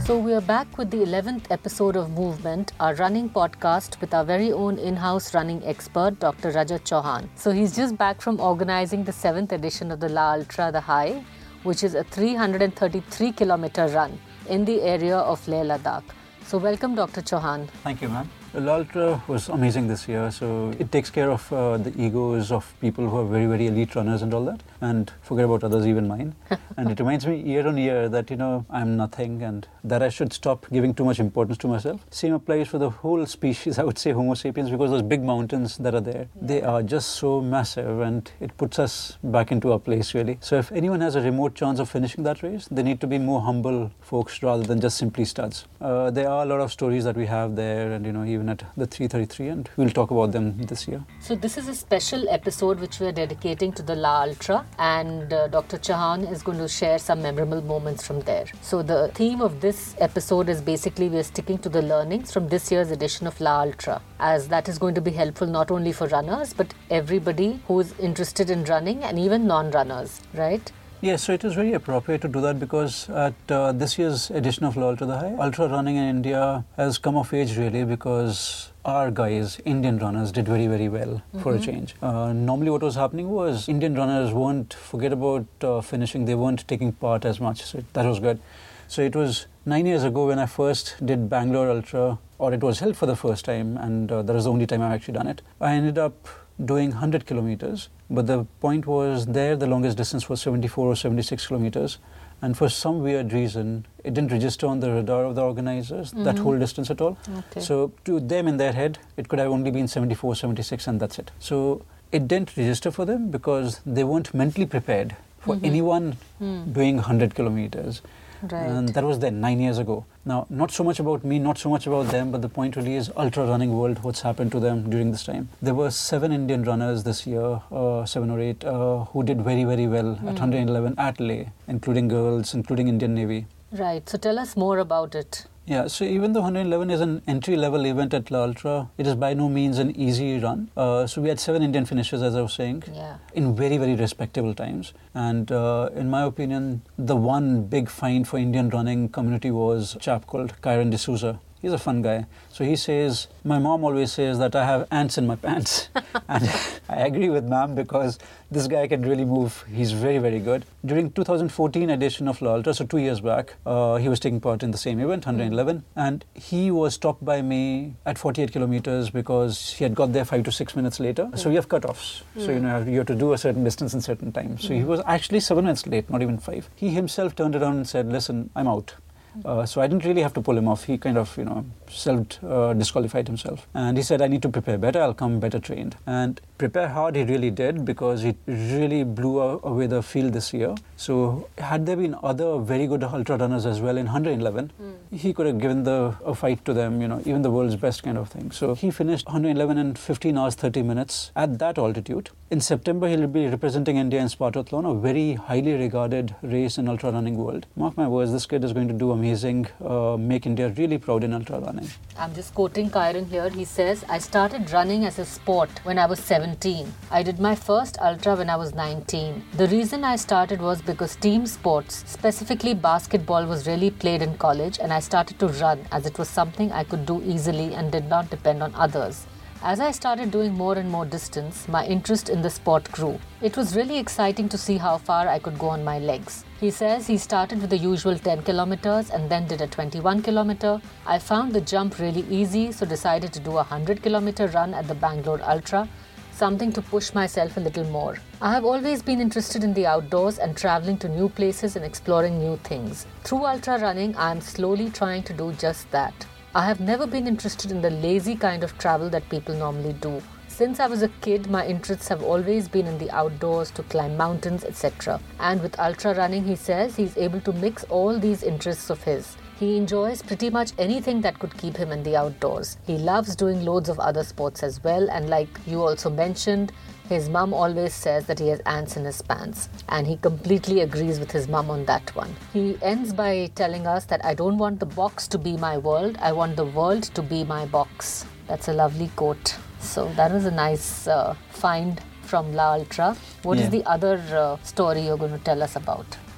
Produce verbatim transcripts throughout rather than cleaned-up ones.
So we are back with the eleventh episode of Movement, our running podcast with our very own in-house running expert, Doctor Rajat Chauhan. So he's just back from organizing the seventh edition of the La Ultra The High, which is a three hundred thirty-three kilometer run in the area of Leh Ladakh. So welcome, Doctor Chauhan. Thank you, ma'am. The La Ultra was amazing this year, so it takes care of uh, the egos of people who are very, very elite runners and all that, and forget about others, even mine. And it reminds me year on year that, you know, I'm nothing and that I should stop giving too much importance to myself. Same applies for the whole species, I would say Homo sapiens, because those big mountains that are there, yeah. they are just so massive and it puts us back into our place, really. So if anyone has a remote chance of finishing that race, they need to be more humble folks rather than just simply studs. Uh, there are a lot of stories that we have there, and, you know, even at the three thirty-three, and we'll talk about them this year. So this is a special episode which we are dedicating to the La Ultra, and uh, Doctor Chauhan is going to share some memorable moments from there. So the theme of this episode is basically we are sticking to the learnings from this year's edition of La Ultra, as that is going to be helpful not only for runners but everybody who is interested in running and even non-runners, right? Yes, so it is very appropriate to do that because at uh, this year's edition of La Ultra The High, ultra running in India has come of age really because our guys, Indian runners, did very, very well mm-hmm. for a change. Uh, normally what was happening was Indian runners weren't, forget about uh, finishing, they weren't taking part as much, so that was good. So it was nine years ago when I first did Bangalore Ultra, or it was held for the first time, and uh, that was the only time I've actually done it. I ended up doing one hundred kilometers, but the point was there the longest distance was seventy-four or seventy-six kilometers, and for some weird reason it didn't register on the radar of the organizers mm-hmm. that whole distance at all. Okay. So to them in their head it could have only been seventy-four, seventy-six, and that's it. So it didn't register for them because they weren't mentally prepared for mm-hmm. anyone mm. doing one hundred kilometers. Right. And that was then, nine years ago. Now, not so much about me, not so much about them, but the point really is ultra running world, what's happened to them during this time. There were seven Indian runners this year, uh, seven or eight, uh, who did very, very well mm. at one hundred eleven at Leh, including girls, including Indian Navy. Right. So tell us more about it. Yeah, so even though one hundred eleven is an entry-level event at La Ultra, it is by no means an easy run. Uh, so we had seven Indian finishers, as I was saying, yeah. in very, very respectable times. And uh, in my opinion, the one big find for Indian running community was a chap called Kyron D'Souza. He's a fun guy. So he says, my mom always says that I have ants in my pants. And I agree with ma'am because this guy can really move. He's very, very good. During two thousand fourteen edition of La Ultra, so two years back, uh, he was taking part in the same event, one hundred eleven. Mm. And he was stopped by me at forty-eight kilometers because he had got there five to six minutes later. Mm. So we have cutoffs. Mm. So, you know, you have to do a certain distance in certain time. So mm. he was actually seven minutes late, not even five. He himself turned around and said, listen, I'm out. Uh, so I didn't really have to pull him off. He kind of, you know, self-disqualified uh, himself. And he said, I need to prepare better. I'll come better trained. And prepare hard he really did because he really blew away the field this year. So had there been other very good ultra runners as well in one hundred eleven, mm. he could have given the a fight to them, you know, even the world's best kind of thing. So he finished one hundred eleven in fifteen hours, thirty minutes at that altitude. In September, he'll be representing India in Spartathlon, a very highly regarded race in ultra running world. Mark my words, this kid is going to do amazing, uh, make India really proud in ultra running. I'm just quoting Kyron here. He says, I started running as a sport when I was seventeen. I did my first ultra when I was nineteen. The reason I started was because team sports, specifically basketball, was really played in college, and I started to run as it was something I could do easily and did not depend on others. As I started doing more and more distance, my interest in the sport grew. It was really exciting to see how far I could go on my legs. He says he started with the usual ten kilometers and then did a twenty-one kilometer. I found the jump really easy, so decided to do a one hundred kilometer run at the Bangalore Ultra, something to push myself a little more. I have always been interested in the outdoors and traveling to new places and exploring new things. Through ultra running, I am slowly trying to do just that. I have never been interested in the lazy kind of travel that people normally do. Since I was a kid, my interests have always been in the outdoors, to climb mountains, et cetera. And with ultra running, he says he's able to mix all these interests of his. He enjoys pretty much anything that could keep him in the outdoors. He loves doing loads of other sports as well, and like you also mentioned, his mum always says that he has ants in his pants, and he completely agrees with his mum on that one. He ends by telling us that I don't want the box to be my world, I want the world to be my box. That's a lovely quote. So that was a nice uh, find from La Ultra. What yeah. is the other uh, story you're going to tell us about?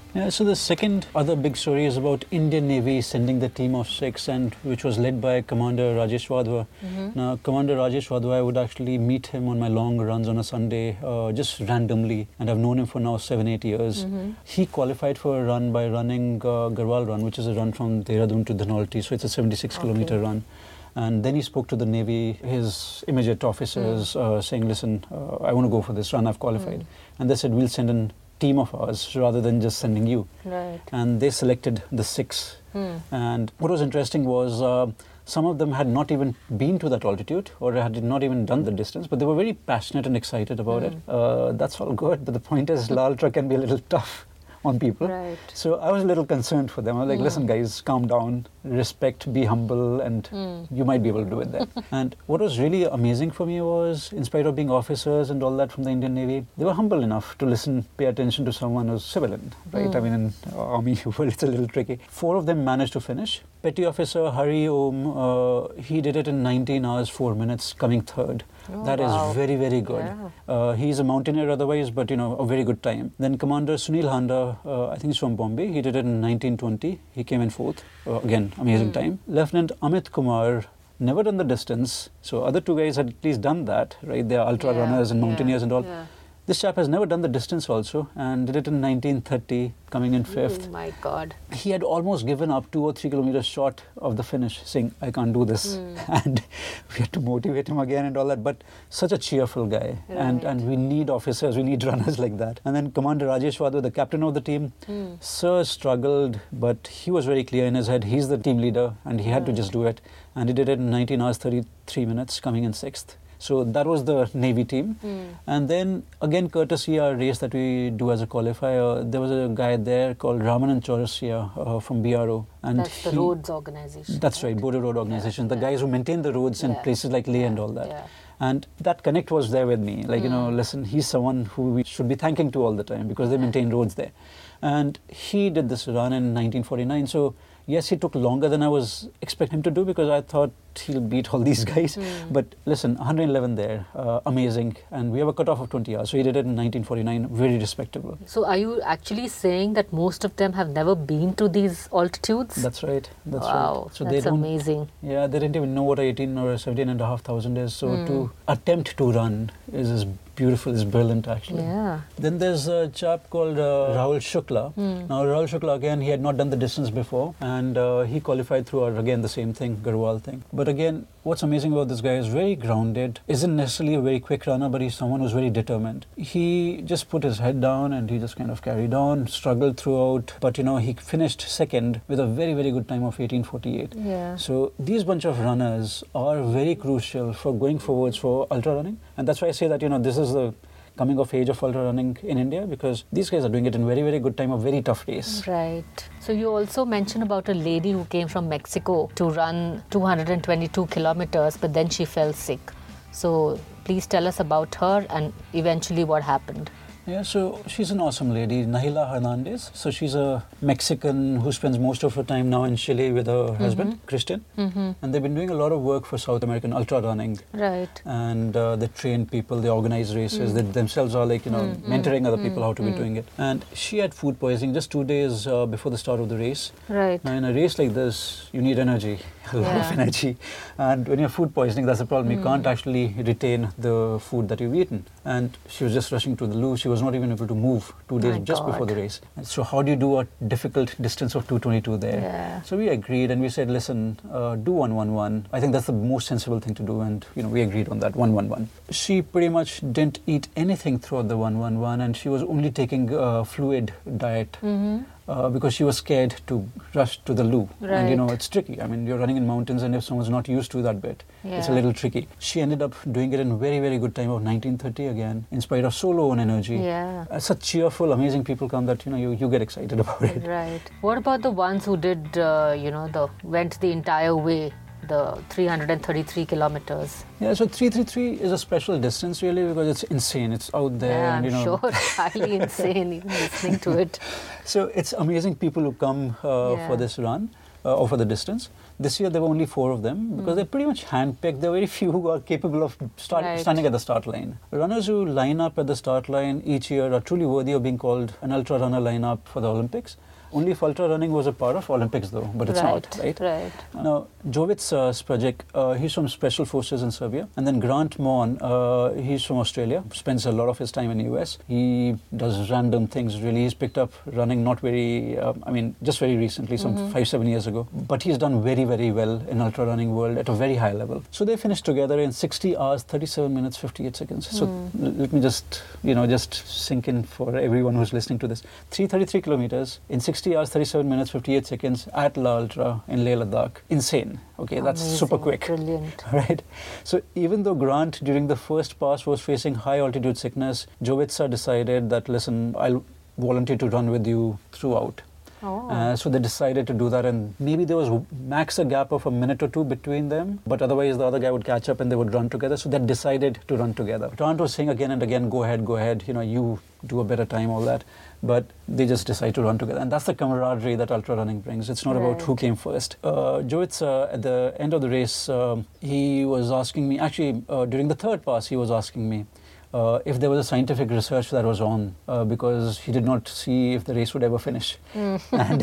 Yeah, so the second other big story is about Indian Navy sending the team of six, and which was led by Commander Rajesh Wadhwa. Mm-hmm. Now, Commander Rajesh Wadhwa, I would actually meet him on my long runs on a Sunday, uh, just randomly, and I've known him for now seven, eight years. Mm-hmm. He qualified for a run by running uh, Garhwal Run, which is a run from Dehradun to Dhanolti, so it's a seventy-six okay. kilometer run. And then he spoke to the Navy, his immediate officers, mm. uh, saying, listen, uh, I want to go for this run, I've qualified. Mm. And they said, we'll send in team of ours rather than just sending you. Right. And they selected the six. Hmm. And what was interesting was uh, some of them had not even been to that altitude or had not even done the distance, but they were very passionate and excited about hmm. it. Uh, that's all good, but the point is, La Ultra can be a little tough on people. Right. So I was a little concerned for them. I was like, mm. listen guys, calm down, respect, be humble, and mm. you might be able to do it then. And what was really amazing for me was, in spite of being officers and all that from the Indian Navy, they were humble enough to listen, pay attention to someone who's civilian, right? Mm. I mean, in army, well, it's a little tricky. Four of them managed to finish. Petty Officer Hari Om, uh, he did it in nineteen hours, four minutes, coming third. Oh, that wow. is very, very good. Yeah. Uh, he's a mountaineer otherwise, but, you know, a very good time. Then Commander Sunil Handa, uh, I think he's from Bombay. He did it in nineteen twenty. He came in fourth. Uh, again, amazing mm. time. Lieutenant Amit Kumar, never done the distance. So other two guys had at least done that, right? They are ultra yeah. runners and mountaineers yeah. and all. Yeah. This chap has never done the distance also and did it in nineteen thirty, coming in fifth. Oh my God. He had almost given up two or three kilometers short of the finish, saying, I can't do this. Mm. And we had to motivate him again and all that. But such a cheerful guy. Right. And, and we need officers, we need runners like that. And then Commander Rajesh Wadhwa, the captain of the team, mm. Sir struggled, but he was very clear in his head. He's the team leader and he had mm. to just do it. And he did it in nineteen hours, thirty-three minutes, coming in sixth. So that was the Navy team. Mm. And then, again, courtesy our race that we do as a qualifier, there was a guy there called Ramanand Chaurasia uh, from B R O. And that's he, the roads organization. That's right, Border Road Organization. Yeah. The guys who maintain the roads yeah. in places like Leh yeah. and all that. Yeah. And that connect was there with me. Like, mm. you know, listen, he's someone who we should be thanking to all the time because they yeah. maintain roads there. And he did this run in nineteen forty-nine. So, yes, he took longer than I was expecting him to do because I thought he'll beat all these guys. Mm. But listen, one hundred eleven there, uh, amazing. And we have a cutoff of twenty hours. So he did it in nineteen forty-nine, very respectable. So are you actually saying that most of them have never been to these altitudes? That's right. That's wow, right. So that's they amazing. Yeah, they didn't even know what eighteen or seventeen and a half thousand is. So mm. to attempt to run is, is beautiful, is brilliant actually. Yeah. Then there's a chap called uh, Rahul Shukla. Mm. Now Rahul Shukla, again, he had not done the distance before. And uh, he qualified through, our, again, the same thing, Garhwal thing. But again, what's amazing about this guy is very grounded, isn't necessarily a very quick runner, but he's someone who's very determined. He just put his head down and he just kind of carried on, struggled throughout, but you know, he finished second with a very, very good time of eighteen forty-eight. Yeah. So these bunch of runners are very crucial for going forwards for ultra running. And that's why I say that, you know, this is the coming of age of ultra running in India because these guys are doing it in very, very good time, a very tough race. Right. So you also mentioned about a lady who came from Mexico to run two hundred twenty-two kilometers, but then she fell sick. So please tell us about her and eventually what happened. Yeah, so she's an awesome lady, Nahila Hernandez. So she's a Mexican who spends most of her time now in Chile with her mm-hmm. husband, Christian. Mm-hmm. And they've been doing a lot of work for South American ultra running. Right. And uh, they train people, they organize races. Mm. They themselves are like, you know, mm. mentoring other people mm. how to mm. be doing it. And she had food poisoning just two days uh, before the start of the race. Right. Now in a race like this, you need energy, a lot yeah. of energy. And when you have food poisoning, that's the problem. Mm. You can't actually retain the food that you've eaten. And she was just rushing to the loo. She was not even able to move two days My just God. before the race. And so how do you do a difficult distance of two twenty-two there? Yeah. So we agreed and we said, listen, uh, do one one one. I think that's the most sensible thing to do. And, you know, we agreed on that, one one one. She pretty much didn't eat anything throughout the one one one and she was only taking a fluid diet. Mm-hmm. Uh, because she was scared to rush to the loo. Right. And, you know, it's tricky. I mean, you're running in mountains and if someone's not used to that bit, yeah. it's a little tricky. She ended up doing it in very, very good time of nineteen thirty again, in spite of so low on energy. Yeah. Uh, such cheerful, amazing people come that, you know, you, you get excited about it. Right. What about the ones who did, uh, you know, the went the entire way? The three hundred thirty-three kilometers. Yeah, so three thirty-three is a special distance really because it's insane. It's out there. Yeah, and, you I'm know, sure. Highly insane even listening to it. So it's amazing people who come uh, yeah. for this run uh, or for the distance. This year there were only four of them because mm. they're pretty much handpicked. There are very few who are capable of start, right. standing at the start line. Runners who line up at the start line each year are truly worthy of being called an ultra runner lineup for the Olympics. Only if ultra running was a part of Olympics though, but it's right, not, right? Right. Now, Jovic uh, Sprajic, uh, he's from Special Forces in Serbia. And then Grant Mon, uh, he's from Australia, spends a lot of his time in the U S. He does random things, really. He's picked up running not very, uh, I mean, just very recently, some mm-hmm. five, seven years ago. But he's done very, very well in ultra running world at a very high level. So they finished together in sixty hours, thirty-seven minutes, fifty-eight seconds. So mm. let me just, you know, just sink in for everyone who's listening to this. three hundred thirty-three kilometers in sixty hours, thirty-seven minutes, fifty-eight seconds at La Ultra in Leh Ladakh. Insane. Okay, that's Amazing. Super quick. Brilliant. Right? So even though Grant during the first pass was facing high altitude sickness, Jovica decided that, listen, I'll volunteer to run with you throughout. Oh. Uh, so they decided to do that, and maybe there was max a gap of a minute or two between them, but otherwise the other guy would catch up and they would run together. So they decided to run together. Grant was saying again and again, go ahead, go ahead, you know, you do a better time, all that. But they just decide to run together. And that's the camaraderie that ultra running brings. It's not right. about who came first. Uh, Jovic, uh, at the end of the race, um, he was asking me, actually, uh, during the third pass, he was asking me, Uh, if there was a scientific research that was on, uh, because he did not see if the race would ever finish. Mm. And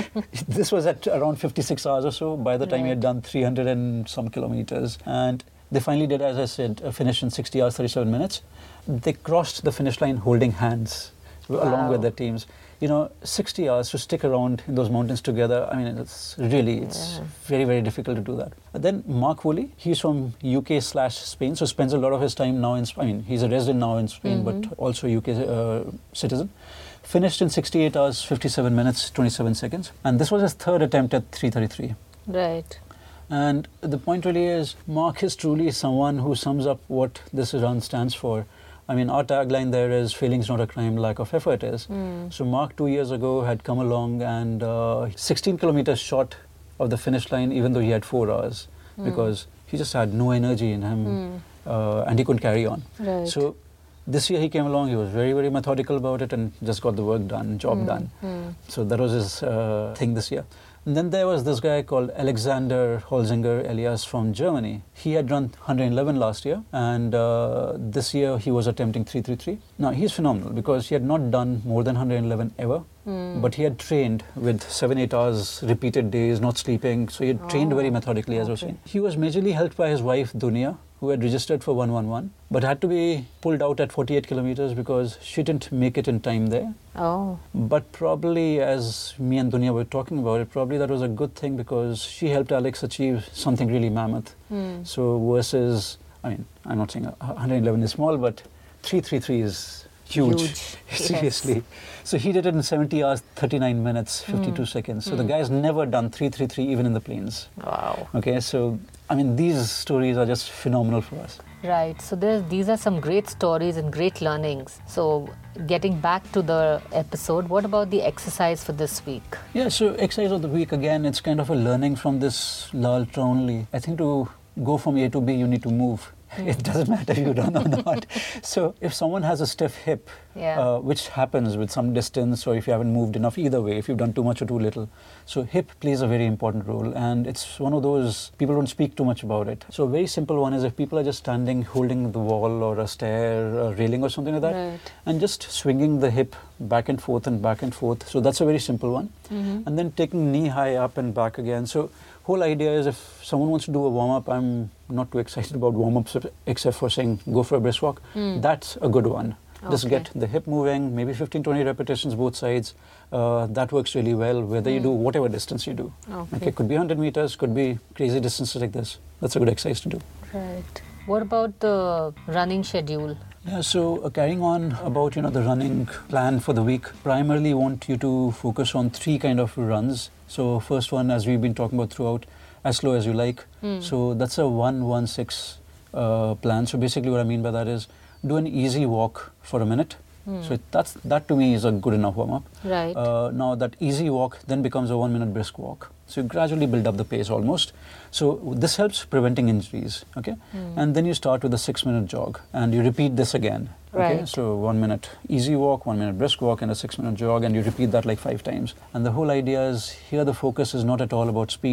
this was at around fifty-six hours or so, by the time right. he had done three hundred and some kilometers. And they finally did, as I said, a finish in sixty hours, thirty-seven minutes. They crossed the finish line holding hands, wow. along with their teams. You know, sixty hours to stick around in those mountains together, I mean, it's really, it's yeah. very, very difficult to do that. But then Mark Woolley, he's from U K slash Spain, so spends a lot of his time now in, I mean, he's a resident now in Spain, mm-hmm. but also U K uh, citizen. Finished in sixty-eight hours, fifty-seven minutes, twenty-seven seconds. And this was his third attempt at three thirty-three. Right. And the point really is, Mark is truly someone who sums up what this run stands for. I mean, our tagline there is, failing's not a crime, lack of effort is. Mm. So Mark two years ago had come along and uh, sixteen kilometers short of the finish line, even though he had four hours, mm. because he just had no energy in him mm. uh, and he couldn't carry on. Right. So this year he came along, he was very, very methodical about it and just got the work done, job mm. done. Mm. So that was his uh, thing this year. And then there was this guy called Alexander Holzinger Elias from Germany. He had run one hundred eleven last year, and uh, this year he was attempting three thirty-three. Now, he's phenomenal because he had not done more than one hundred eleven ever, mm. but he had trained with seven, eight hours, repeated days, not sleeping. So he had oh. trained very methodically, as okay. I was saying. He was majorly helped by his wife, Dunia, who had registered for one eleven, but had to be pulled out at forty-eight kilometers because she didn't make it in time there. Oh. But probably, as me and Dunya were talking about it, probably that was a good thing because she helped Alex achieve something really mammoth. Mm. So versus, I mean, I'm not saying one hundred eleven is small, but three thirty-three is huge, huge. seriously. Yes. So he did it in seventy hours, thirty-nine minutes, fifty-two mm. seconds. So mm. the guy's never done three thirty-three even in the plains. Wow. Okay, so I mean, these stories are just phenomenal for us. Right. So there's, these are some great stories and great learnings. So getting back to the episode, what about the exercise for this week? Yeah, so exercise of the week, again, it's kind of a learning from this La Ultra only. I think to go from A to B, you need to move. Mm. It doesn't matter if you run or not. So if someone has a stiff hip, yeah. uh, which happens with some distance, or if you haven't moved enough, either way, if you've done too much or too little. So hip plays a very important role, and it's one of those, people don't speak too much about it. So a very simple one is if people are just standing, holding the wall or a stair, a railing or something like that, right. and just swinging the hip back and forth and back and forth. So that's a very simple one. Mm-hmm. And then taking knee high up and back again. So whole idea is if someone wants to do a warm-up, I'm not too excited about warm-ups except for saying go for a brisk walk. Mm. That's a good one. Okay. Just get the hip moving, maybe fifteen, twenty repetitions both sides. Uh, that works really well, whether mm. you do whatever distance you do. Okay. Okay, could be one hundred meters, could be crazy distances like this. That's a good exercise to do. Right. What about the running schedule? Yeah, so uh, carrying on about, you know, the running plan for the week, primarily want you to focus on three kind of runs. So first one, as we've been talking about throughout, as slow as you like. Mm. So that's a one one six uh, plan. So basically what I mean by that is do an easy walk for a minute. Mm. So that's, that to me is a good enough warm-up. Right. Uh, now that easy walk then becomes a one minute brisk walk. So you gradually build up the pace almost. So this helps preventing injuries, okay? Mm. And then you start with a six minute jog and you repeat this again. Okay, right. So one minute easy walk, one minute brisk walk and a six minute jog, and you repeat that like five times. And the whole idea is here the focus is not at all about speed.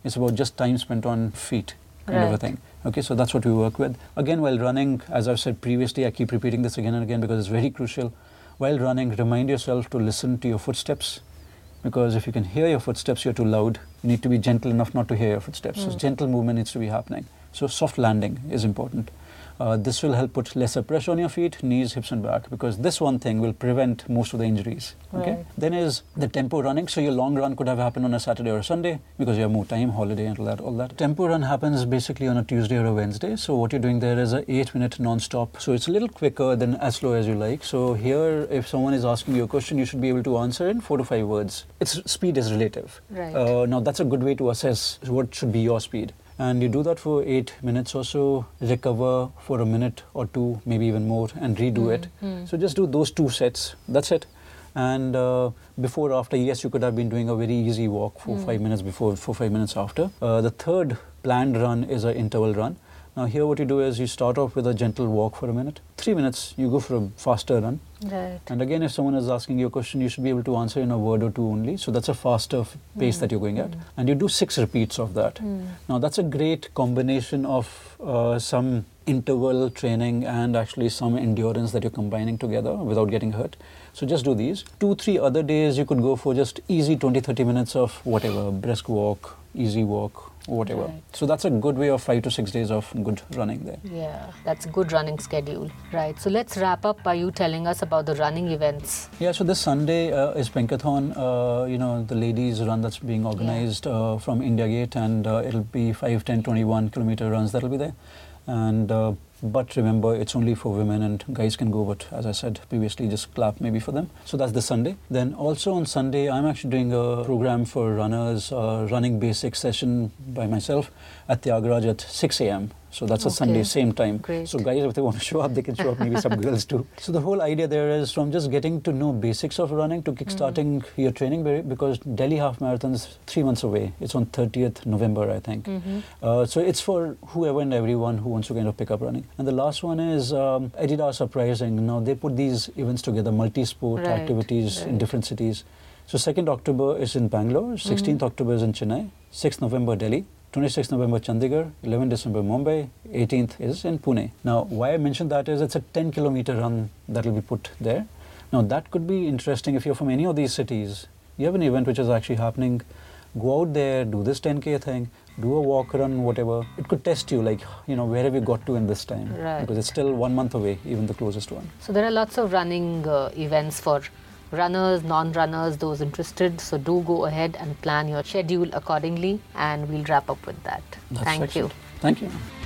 It's about just time spent on feet, kind Right. of a thing. Okay, so that's what we work with. Again, while running, as I've said previously, I keep repeating this again and again because it's very crucial. While running, remind yourself to listen to your footsteps, because if you can hear your footsteps, you're too loud. You need to be gentle enough not to hear your footsteps. Mm. So gentle movement needs to be happening. So soft landing is important. Uh, this will help put lesser pressure on your feet, knees, hips and back, because this one thing will prevent most of the injuries. Okay. Right. Then is the tempo running. So your long run could have happened on a Saturday or a Sunday because you have more time, holiday and all that. All that. Tempo run happens basically on a Tuesday or a Wednesday. So what you're doing there is a eight minute non-stop. So it's a little quicker than as slow as you like. So here, if someone is asking you a question, you should be able to answer in four to five words. Its speed is relative. Right. Uh, now that's a good way to assess what should be your speed. And you do that for eight minutes or so, recover for a minute or two, maybe even more, and redo Mm, it. mm. So just do those two sets. That's it. And uh, before, after, yes, you could have been doing a very easy walk for Mm. five minutes before, for five minutes after. Uh, the third planned run is an interval run. Now here what you do is you start off with a gentle walk for a minute. Three minutes, you go for a faster run. Right. And again, if someone is asking you a question, you should be able to answer in a word or two only. So that's a faster f- pace Mm, that you're going at. mm. And you do six repeats of that. Mm. Now that's a great combination of uh, some interval training and actually some endurance that you're combining together without getting hurt. So just do these. Two, three other days you could go for just easy twenty, thirty minutes of whatever, brisk walk, easy walk, whatever. Right. So that's a good way of five to six days of good running there. Yeah, that's a good running schedule. Right. So let's wrap up by you telling us about the running events. Yeah, so this Sunday uh, is Penkathon, uh, you know, the ladies run that's being organized uh, from India Gate, and uh, it'll be five, ten, twenty-one kilometer runs that'll be there. And uh, but remember, it's only for women, and guys can go, but as I said previously, just clap maybe for them. So that's this Sunday. Then also on Sunday, I'm actually doing a program for runners, uh, running basic session by myself at Tyagaraja at six a m So that's a Okay. Sunday, same time. Great. So guys, if they want to show up, they can show up, maybe some girls too. So the whole idea there is from just getting to know basics of running to kickstarting mm-hmm. your training, be- because Delhi Half Marathon is three months away. It's on thirtieth November, I think. Mm-hmm. Uh, so it's for whoever and everyone who wants to kind of pick up running. And the last one is um, Adidas Uprising. Now they put these events together, multi-sport Right, activities right. in different cities. So second October is in Bangalore, sixteenth Mhm. October is in Chennai, sixth November Delhi, twenty-sixth November Chandigarh, eleventh December Mumbai, eighteenth is in Pune. Now why I mentioned that is it's a ten kilometer run that will be put there. Now that could be interesting if you're from any of these cities. You have an event which is actually happening. Go out there, do this ten K thing, do a walk, run, whatever. It could test you, like, you know, where have you got to in this time? Right. Because it's still one month away, even the closest one. So there are lots of running uh, events for runners, non-runners, those interested. So do go ahead and plan your schedule accordingly, and we'll wrap up with that. That's Thank you. excellent. Thank you.